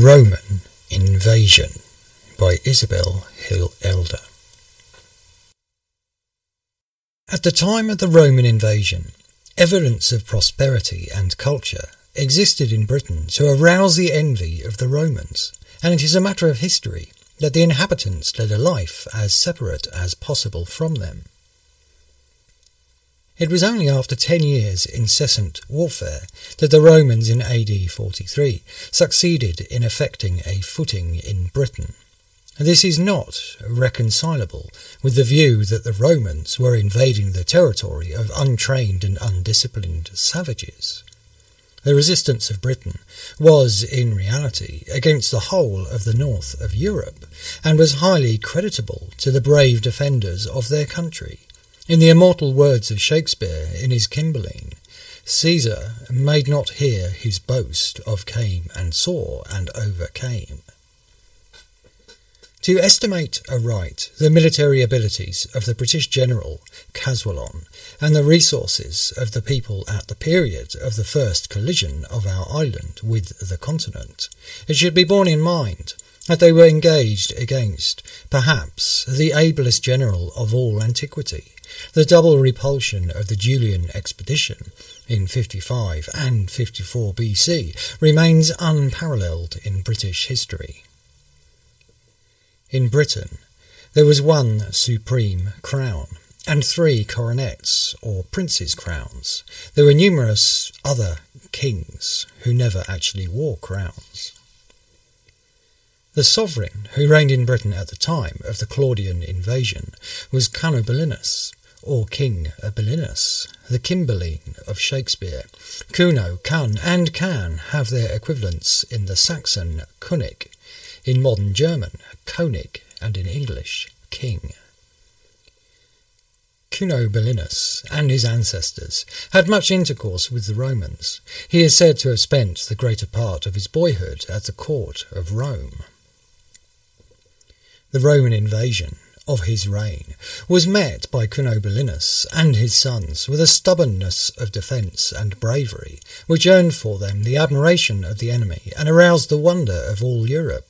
Roman Invasion by Isabel Hill Elder. At the time of the Roman invasion, evidence of prosperity and culture existed in Britain to arouse the envy of the Romans, and it is a matter of history that the inhabitants led a life as separate as possible from them. It was only after 10 years' incessant warfare that the Romans in AD 43 succeeded in effecting a footing in Britain. This is not reconcilable with the view that the Romans were invading the territory of untrained and undisciplined savages. The resistance of Britain was, in reality, against the whole of the north of Europe, and was highly creditable to the brave defenders of their country. In the immortal words of Shakespeare in his Cymbeline, Caesar made not hear his boast of came and saw and overcame. To estimate aright the military abilities of the British general Caswallon and the resources of the people at the period of the first collision of our island with the continent, it should be borne in mind that they were engaged against, perhaps, the ablest general of all antiquity. The double repulsion of the Julian expedition in 55 and 54 BC remains unparalleled in British history. In Britain, there was one supreme crown and 3 coronets, or princes' crowns. There were numerous other kings who never actually wore crowns. The sovereign who reigned in Britain at the time of the Claudian invasion was Cunobelinus, or King Belinus, the Cymbeline of Shakespeare. Cuno, Cun, and Can have their equivalents in the Saxon König, in modern German König, and in English King. Cunobelinus and his ancestors had much intercourse with the Romans. He is said to have spent the greater part of his boyhood at the court of Rome. The Roman invasion of his reign was met by Cunobelinus and his sons with a stubbornness of defence and bravery which earned for them the admiration of the enemy and aroused the wonder of all Europe.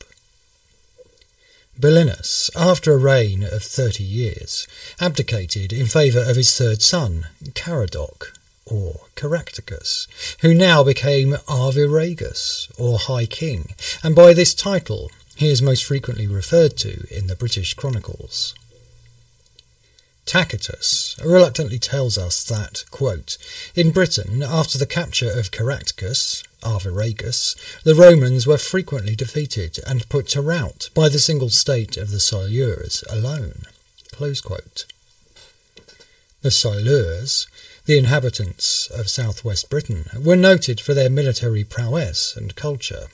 Belinus, after a reign of 30 years, abdicated in favour of his third son, Caradoc, or Caractacus, who now became Arviragus, or High King, and by this title he is most frequently referred to in the British Chronicles. Tacitus reluctantly tells us that, quote, in Britain, after the capture of Caractacus, Arviragus, the Romans were frequently defeated and put to rout by the single state of the Silures alone. Close quote. The Silures, the inhabitants of southwest Britain, were noted for their military prowess and culture.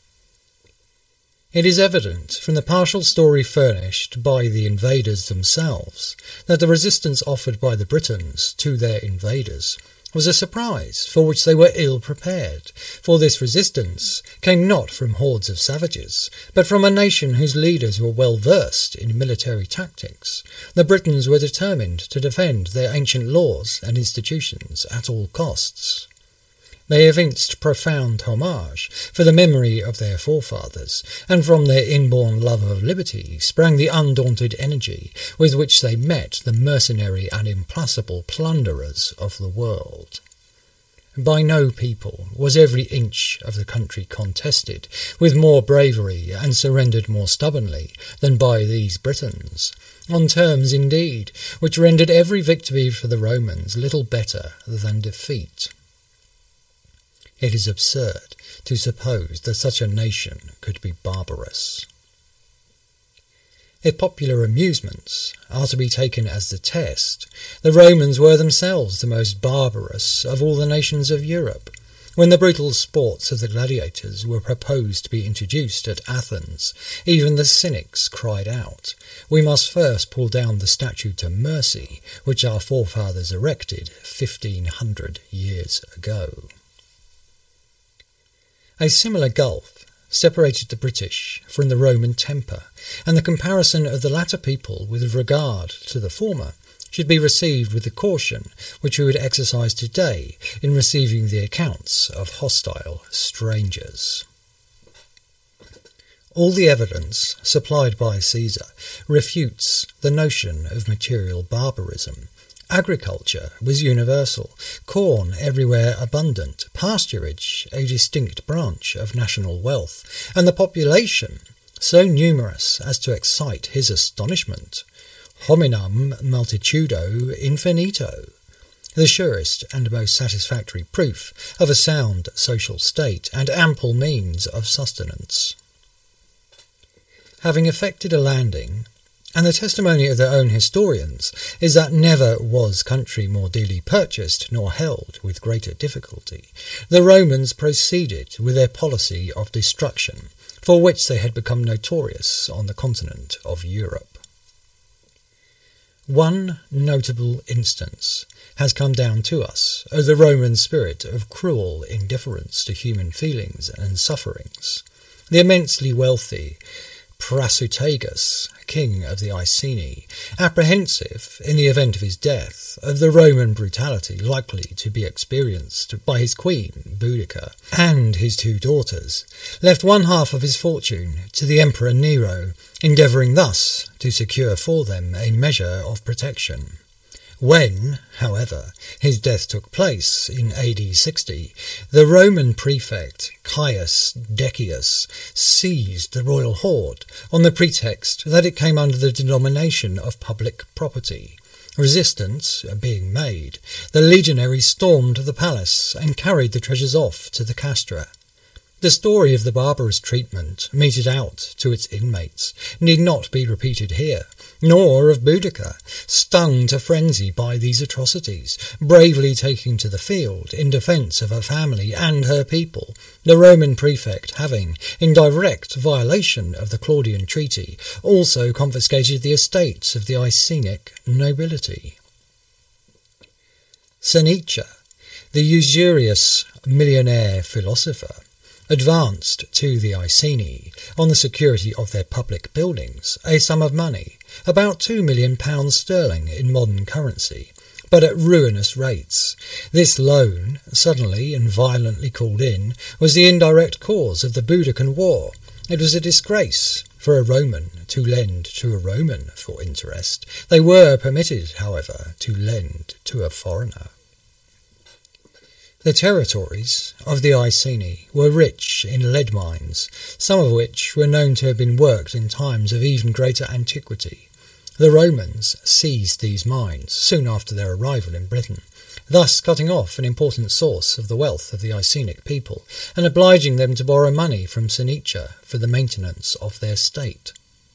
It is evident from the partial story furnished by the invaders themselves that the resistance offered by the Britons to their invaders was a surprise for which they were ill prepared, for this resistance came not from hordes of savages, but from a nation whose leaders were well versed in military tactics. The Britons were determined to defend their ancient laws and institutions at all costs. They evinced profound homage for the memory of their forefathers, and from their inborn love of liberty sprang the undaunted energy with which they met the mercenary and implacable plunderers of the world. By no people was every inch of the country contested with more bravery and surrendered more stubbornly than by these Britons, on terms, indeed, which rendered every victory for the Romans little better than defeat. It is absurd to suppose that such a nation could be barbarous. If popular amusements are to be taken as the test, the Romans were themselves the most barbarous of all the nations of Europe. When the brutal sports of the gladiators were proposed to be introduced at Athens, even the cynics cried out, "We must first pull down the statue to Mercy, which our forefathers erected 1,500 years ago." A similar gulf separated the British from the Roman temper, and the comparison of the latter people with regard to the former should be received with the caution which we would exercise today in receiving the accounts of hostile strangers. All the evidence supplied by Caesar refutes the notion of material barbarism. Agriculture was universal, corn everywhere abundant, pasturage a distinct branch of national wealth, and the population so numerous as to excite his astonishment. Hominum multitudo infinito, the surest and most satisfactory proof of a sound social state and ample means of sustenance. Having effected a landing, and the testimony of their own historians is that never was country more dearly purchased nor held with greater difficulty, the Romans proceeded with their policy of destruction, for which they had become notorious on the continent of Europe. One notable instance has come down to us of the Roman spirit of cruel indifference to human feelings and sufferings. The immensely wealthy Prasutagus, king of the Iceni, apprehensive, in the event of his death, of the Roman brutality likely to be experienced by his queen, Boudica, and his two daughters, left one half of his fortune to the Emperor Nero, endeavouring thus to secure for them a measure of protection. When, however, his death took place in AD 60, the Roman prefect Caius Decius seized the royal hoard on the pretext that it came under the denomination of public property. Resistance being made, the legionaries stormed the palace and carried the treasures off to the castra. The story of the barbarous treatment meted out to its inmates need not be repeated here, nor of Boudica, stung to frenzy by these atrocities, bravely taking to the field in defence of her family and her people, the Roman prefect having, in direct violation of the Claudian treaty, also confiscated the estates of the Icenic nobility. Seneca, the usurious millionaire philosopher, advanced to the Iceni, on the security of their public buildings, a sum of money, about £2 million sterling in modern currency, but at ruinous rates. This loan, suddenly and violently called in, was the indirect cause of the Boudican War. It was a disgrace for a Roman to lend to a Roman for interest. They were permitted, however, to lend to a foreigner. The territories of the Iceni were rich in lead mines, some of which were known to have been worked in times of even greater antiquity. The Romans seized these mines soon after their arrival in Britain, thus cutting off an important source of the wealth of the Icenic people and obliging them to borrow money from Seneca for the maintenance of their state.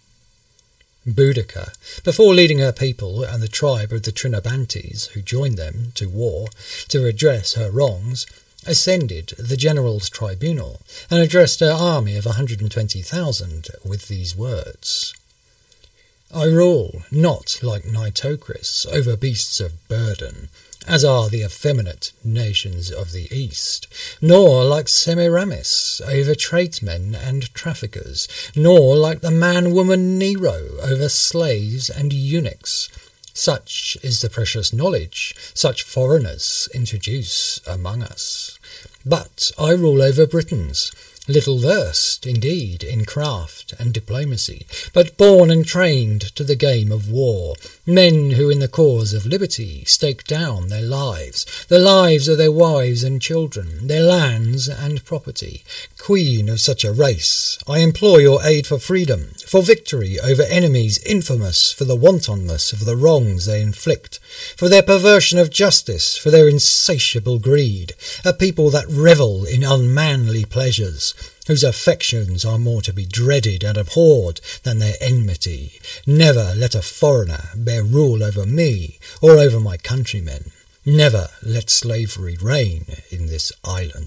Boudica, before leading her people and the tribe of the Trinobantes who joined them to war to redress her wrongs, ascended the general's tribunal and addressed her army of 120,000 with these words: I rule not like Nitocris over beasts of burden, as are the effeminate nations of the East, nor like Semiramis over tradesmen and traffickers, nor like the man-woman Nero over slaves and eunuchs. Such is the precious knowledge such foreigners introduce among us. But I rule over Britons, little versed, indeed, in craft and diplomacy, but born and trained to the game of war, men who in the cause of liberty stake down their lives, the lives of their wives and children, their lands and property. Queen of such a race, I implore your aid for freedom, for victory over enemies infamous for the wantonness of the wrongs they inflict, for their perversion of justice, for their insatiable greed, a people that revel in unmanly pleasures, whose affections are more to be dreaded and abhorred than their enmity. Never let a foreigner bear rule over me or over my countrymen. Never let slavery reign in this island.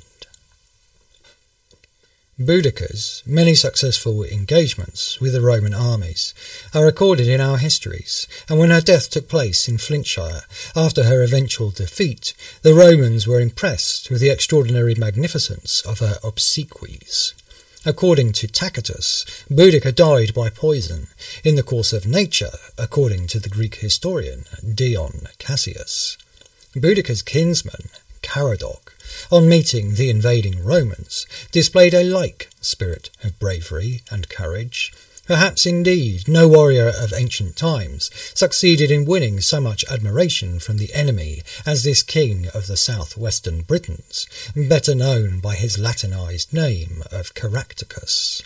Boudica's many successful engagements with the Roman armies are recorded in our histories, and when her death took place in Flintshire, after her eventual defeat, the Romans were impressed with the extraordinary magnificence of her obsequies. According to Tacitus, Boudica died by poison, in the course of nature, according to the Greek historian Dion Cassius. Boudica's kinsman, Caradoc, on meeting the invading Romans, displayed a like spirit of bravery and courage. Perhaps indeed no warrior of ancient times succeeded in winning so much admiration from the enemy as this king of the southwestern Britons, better known by his Latinized name of Caractacus.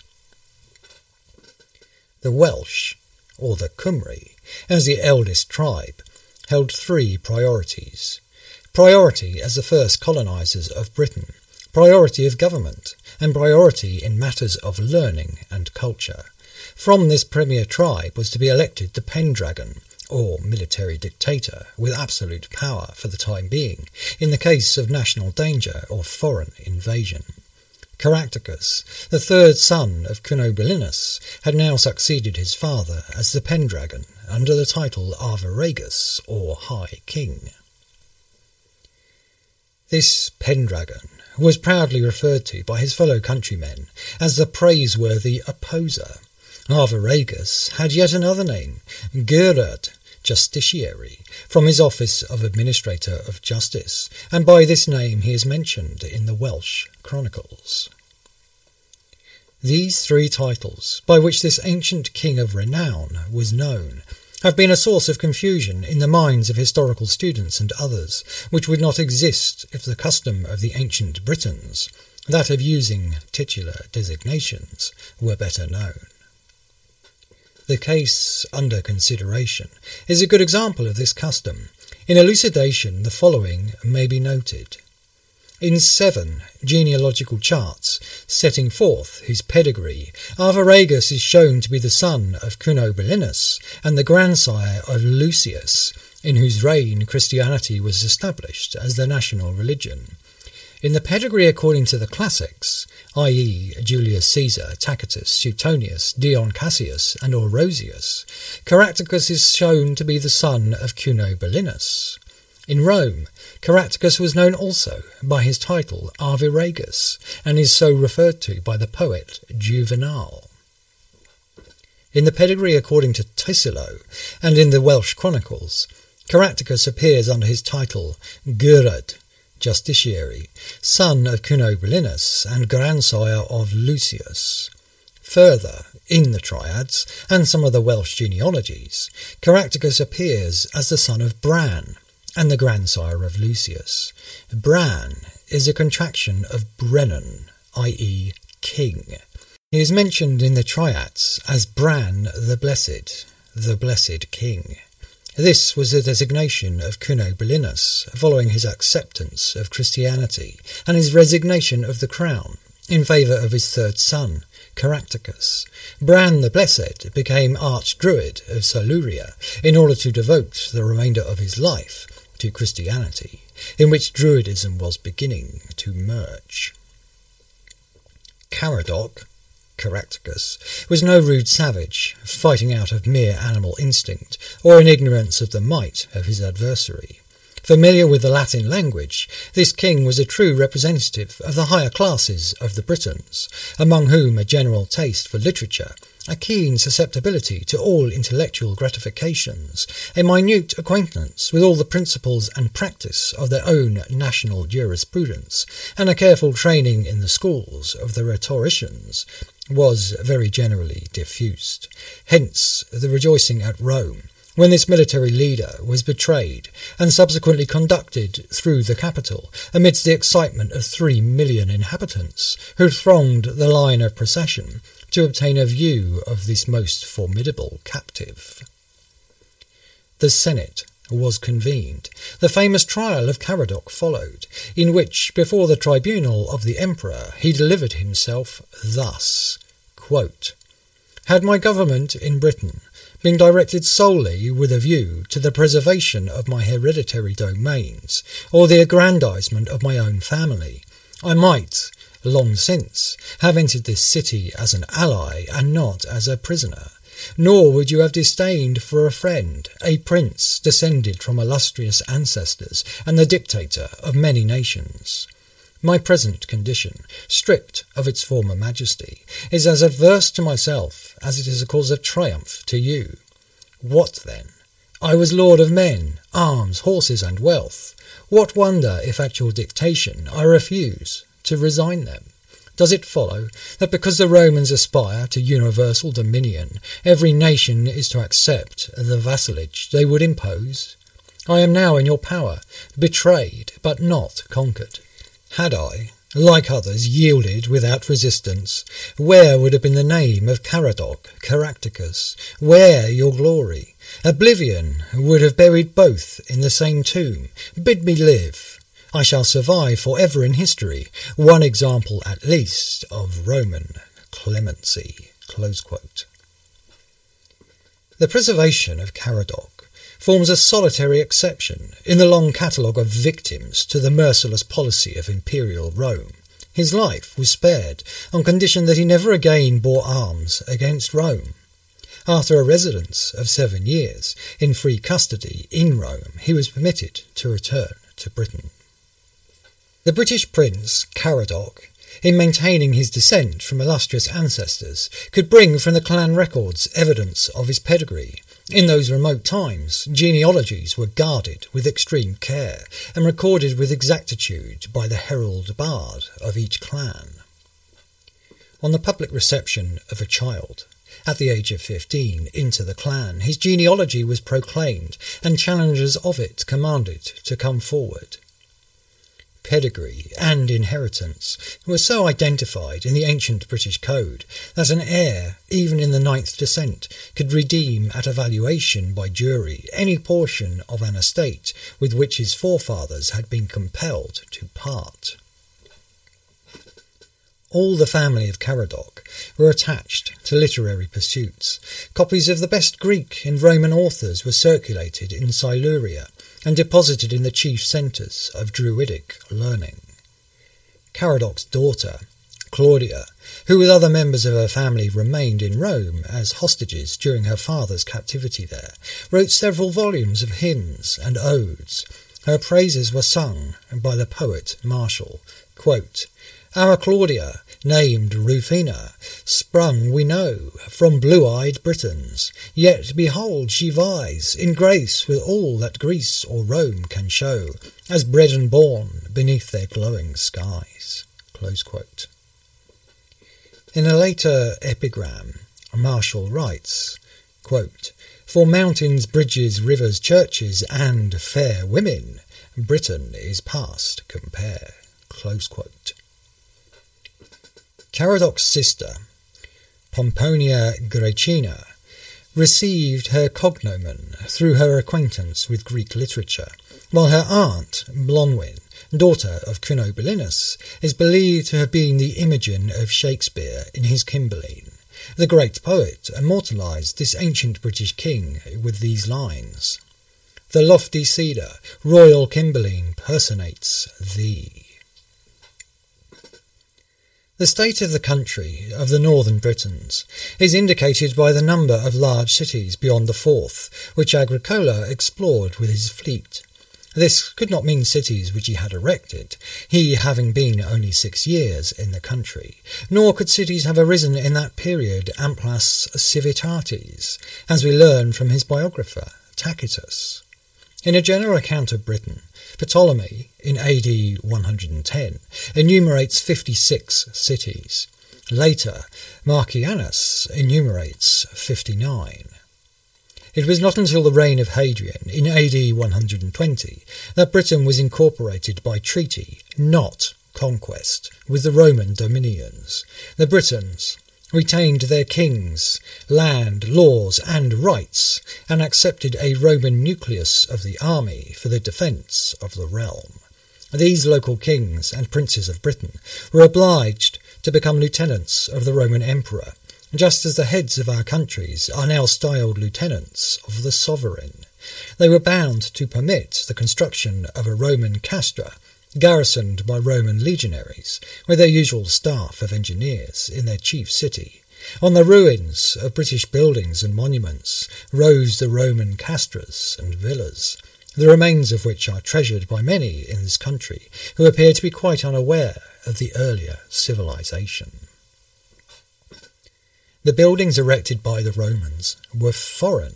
The Welsh, or the Cymry, as the eldest tribe, held three priorities. Priority as the first colonizers of Britain, priority of government, and priority in matters of learning and culture. From this premier tribe was to be elected the Pendragon, or military dictator, with absolute power for the time being, in the case of national danger or foreign invasion. Caractacus, the third son of Cunobelinus, had now succeeded his father as the Pendragon, under the title Arviragus, or High King. This Pendragon was proudly referred to by his fellow countrymen as the praiseworthy opposer. Arviragus had yet another name, Gurad, Justiciary, from his office of Administrator of Justice, and by this name he is mentioned in the Welsh Chronicles. These three titles, by which this ancient king of renown was known, have been a source of confusion in the minds of historical students and others, which would not exist if the custom of the ancient Britons, that of using titular designations, were better known. The case under consideration is a good example of this custom. In elucidation, the following may be noted. In 7 genealogical charts setting forth his pedigree, Arviragus is shown to be the son of Cunobelinus and the grandsire of Lucius, in whose reign Christianity was established as the national religion. In the pedigree according to the classics, i.e. Julius Caesar, Tacitus, Suetonius, Dion Cassius, and Orosius, Caractacus is shown to be the son of Cunobelinus. In Rome, Caractacus was known also by his title Arviragus, and is so referred to by the poet Juvenal. In the pedigree according to Tassilo, and in the Welsh Chronicles, Caractacus appears under his title Gurad, Justiciary, son of Cunobelinus and grandsire of Lucius. Further, in the triads and some of the Welsh genealogies, Caractacus appears as the son of Bran and the grandsire of Lucius. Bran is a contraction of Brennan, i.e. king. He is mentioned in the triads as Bran the Blessed King. This was the designation of Cunobelinus following his acceptance of Christianity and his resignation of the crown in favour of his third son, Caractacus. Bran the Blessed became Archdruid of Siluria in order to devote the remainder of his life to Christianity, in which Druidism was beginning to merge. Caradoc, Caractacus, was no rude savage, fighting out of mere animal instinct, or in ignorance of the might of his adversary. Familiar with the Latin language, this king was a true representative of the higher classes of the Britons, among whom a general taste for literature, a keen susceptibility to all intellectual gratifications, a minute acquaintance with all the principles and practice of their own national jurisprudence, and a careful training in the schools of the rhetoricians, was very generally diffused. Hence the rejoicing at Rome, when this military leader was betrayed and subsequently conducted through the capital amidst the excitement of 3 million inhabitants who thronged the line of procession to obtain a view of this most formidable captive. The Senate was convened. The famous trial of Caradoc followed, in which, before the tribunal of the emperor, he delivered himself thus, quote, "Had my government in Britain been directed solely with a view to the preservation of my hereditary domains, or the aggrandizement of my own family, I might, long since, have entered this city as an ally and not as a prisoner. Nor would you have disdained for a friend a prince descended from illustrious ancestors and the dictator of many nations. My present condition, stripped of its former majesty, is as adverse to myself as it is a cause of triumph to you. What, then, I was lord of men, arms, horses, and wealth. What wonder if at your dictation I refuse to resign them? Does it follow that because the Romans aspire to universal dominion, every nation is to accept the vassalage they would impose? I am now in your power, betrayed but not conquered. Had I, like others, yielded without resistance, where would have been the name of Caradoc, Caractacus? Where your glory? Oblivion would have buried both in the same tomb. Bid me live. I shall survive for ever in history, one example at least of Roman clemency." Close quote. The preservation of Caradoc forms a solitary exception in the long catalogue of victims to the merciless policy of imperial Rome. His life was spared on condition that he never again bore arms against Rome. After a residence of 7 years in free custody in Rome, he was permitted to return to Britain. The British prince, Caradoc, in maintaining his descent from illustrious ancestors, could bring from the clan records evidence of his pedigree. In those remote times, genealogies were guarded with extreme care and recorded with exactitude by the herald bard of each clan. On the public reception of a child, at the age of 15, into the clan, his genealogy was proclaimed and challengers of it commanded to come forward. Pedigree and inheritance were so identified in the ancient British Code that an heir, even in the 9th descent, could redeem at a valuation by jury any portion of an estate with which his forefathers had been compelled to part. All the family of Caradoc were attached to literary pursuits. Copies of the best Greek and Roman authors were circulated in Siluria and deposited in the chief centres of Druidic learning. Caradoc's daughter, Claudia, who with other members of her family remained in Rome as hostages during her father's captivity there, wrote several volumes of hymns and odes. Her praises were sung by the poet Martial. Quote, "Our Claudia, named Rufina, sprung, we know, from blue-eyed Britons, yet behold she vies in grace with all that Greece or Rome can show, as bred and born beneath their glowing skies." Close quote. In a later epigram, Martial writes, quote, "For mountains, bridges, rivers, churches, and fair women, Britain is past compare." Close quote. Caradoc's sister, Pomponia Graecina, received her cognomen through her acquaintance with Greek literature, while her aunt, Blonwyn, daughter of Cunobelinus, is believed to have been the Imogen of Shakespeare in his Cymbeline. The great poet immortalised this ancient British king with these lines: "The lofty cedar, royal Cymbeline, personates thee." The state of the country of the northern Britons is indicated by the number of large cities beyond the Forth, which Agricola explored with his fleet. This could not mean cities which he had erected, he having been only 6 years in the country, nor could cities have arisen in that period amplas civitates, as we learn from his biographer, Tacitus. In a general account of Britain, Ptolemy, in AD 110, enumerates 56 cities. Later, Marcianus enumerates 59. It was not until the reign of Hadrian, in AD 120, that Britain was incorporated by treaty, not conquest, with the Roman dominions. The Britons retained their kings, land, laws, and rights, and accepted a Roman nucleus of the army for the defence of the realm. These local kings and princes of Britain were obliged to become lieutenants of the Roman emperor, just as the heads of our countries are now styled lieutenants of the sovereign. They were bound to permit the construction of a Roman castra, garrisoned by Roman legionaries, with their usual staff of engineers in their chief city. On the ruins of British buildings and monuments rose the Roman castras and villas, the remains of which are treasured by many in this country, who appear to be quite unaware of the earlier civilization. The buildings erected by the Romans were foreign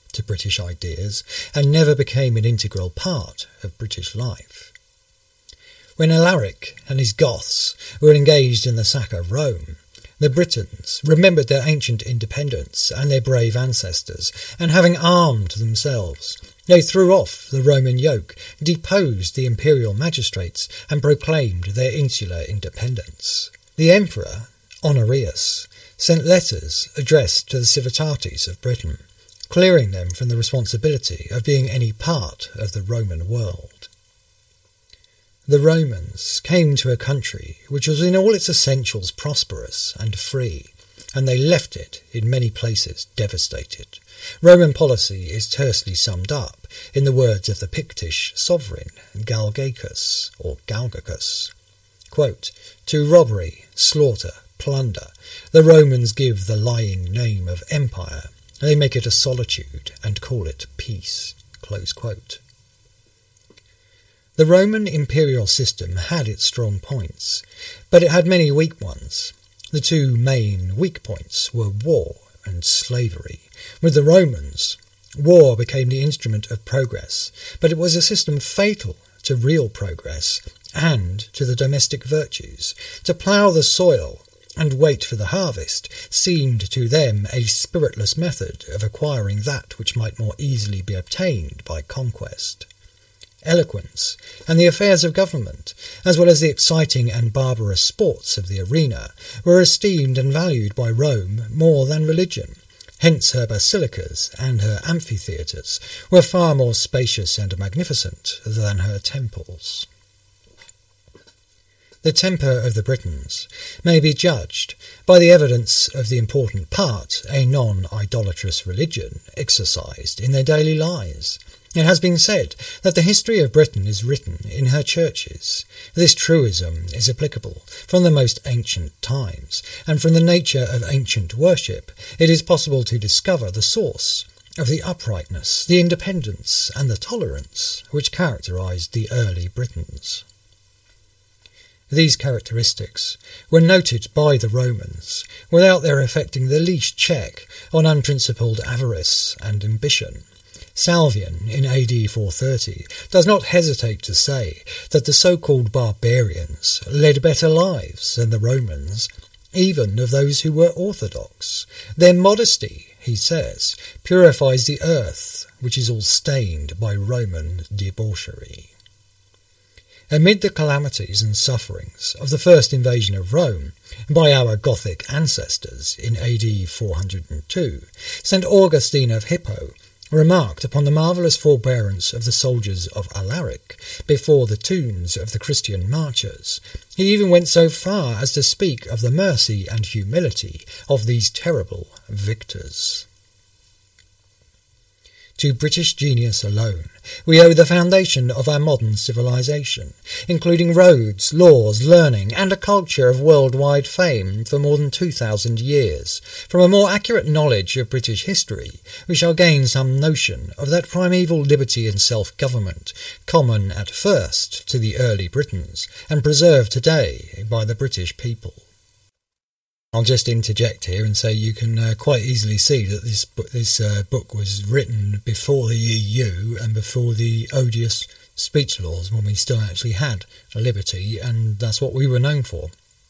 to British ideas and never became an integral part of British life. When Alaric and his Goths were engaged in the sack of Rome, the Britons remembered their ancient independence and their brave ancestors, and having armed themselves, they threw off the Roman yoke, deposed the imperial magistrates, and proclaimed their insular independence. The emperor, Honorius, sent letters addressed to the civitates of Britain, clearing them from the responsibility of being any part of the Roman world. The Romans came to a country which was in all its essentials prosperous and free, and they left it in many places devastated. Roman policy is tersely summed up in the words of the Pictish sovereign Galgacus, or Galgacus. Quote, "To robbery, slaughter, plunder, the Romans give the lying name of empire. They make it a solitude and call it peace." Close quote. The Roman imperial system had its strong points, but it had many weak ones. The two main weak points were war and slavery. With the Romans, war became the instrument of progress, but it was a system fatal to real progress and to the domestic virtues. To plough the soil and wait for the harvest seemed to them a spiritless method of acquiring that which might more easily be obtained by conquest. Eloquence and the affairs of government, as well as the exciting and barbarous sports of the arena, were esteemed and valued by Rome more than religion. Hence her basilicas and her amphitheatres were far more spacious and magnificent than her temples. The temper of the Britons may be judged by the evidence of the important part a non-idolatrous religion exercised in their daily lives. It has been said that the history of Britain is written in her churches. This truism is applicable from the most ancient times, and from the nature of ancient worship it is possible to discover the source of the uprightness, the independence, and the tolerance which characterized the early Britons. These characteristics were noted by the Romans without their effecting the least check on unprincipled avarice and ambition. Salvian, in AD 430, does not hesitate to say that the so-called barbarians led better lives than the Romans, even of those who were orthodox. Their modesty, he says, purifies the earth, which is all stained by Roman debauchery. Amid the calamities and sufferings of the first invasion of Rome by our Gothic ancestors in AD 402, St. Augustine of Hippo remarked upon the marvellous forbearance of the soldiers of Alaric before the tombs of the Christian martyrs. He even went so far as to speak of the mercy and humility of these terrible victors. To British genius alone we owe the foundation of our modern civilization, including roads, laws, learning, and a culture of worldwide fame for more than 2,000 years. From a more accurate knowledge of British history, we shall gain some notion of that primeval liberty and self-government, common at first to the early Britons, and preserved today by the British people. I'll just interject here and say you can quite easily see that this book was written before the EU and before the odious speech laws, when we still actually had a liberty, and that's what we were known for.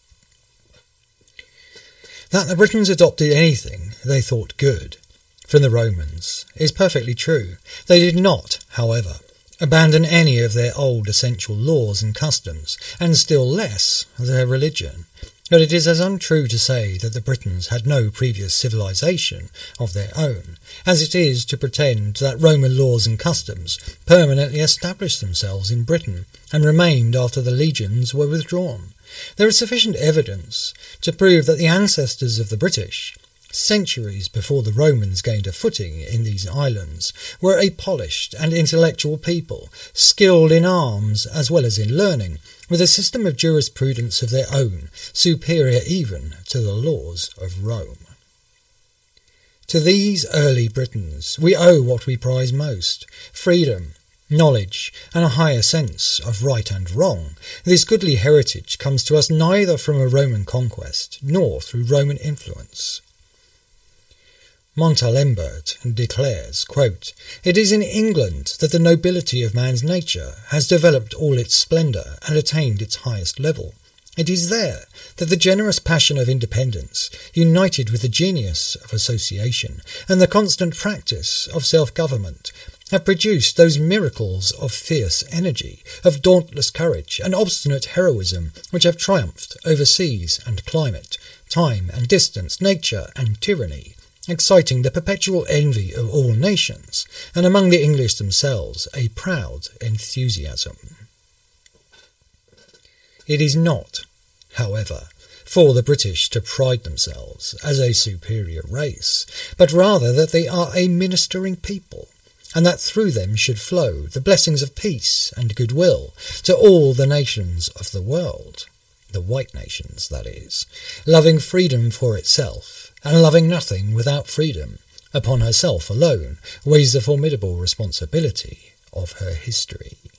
That the Britons adopted anything they thought good from the Romans is perfectly true. They did not, however, abandon any of their old essential laws and customs, and still less their religion. But it is as untrue to say that the Britons had no previous civilization of their own, as it is to pretend that Roman laws and customs permanently established themselves in Britain and remained after the legions were withdrawn. There is sufficient evidence to prove that the ancestors of the British, centuries before the Romans gained a footing in these islands, were a polished and intellectual people, skilled in arms as well as in learning, with a system of jurisprudence of their own, superior even to the laws of Rome. To these early Britons we owe what we prize most: freedom, knowledge, and a higher sense of right and wrong. This goodly heritage comes to us neither from a Roman conquest nor through Roman influence. Montalembert declares, quote, "It is in England that the nobility of man's nature has developed all its splendour and attained its highest level. It is there that the generous passion of independence, united with the genius of association and the constant practice of self-government, have produced those miracles of fierce energy, of dauntless courage and obstinate heroism which have triumphed over seas and climate, time and distance, nature and tyranny, exciting the perpetual envy of all nations, and among the English themselves a proud enthusiasm." It is not, however, for the British to pride themselves as a superior race, but rather that they are a ministering people, and that through them should flow the blessings of peace and goodwill to all the nations of the world, the white nations, that is, loving freedom for itself, and loving nothing without freedom, upon herself alone weighs the formidable responsibility of her history.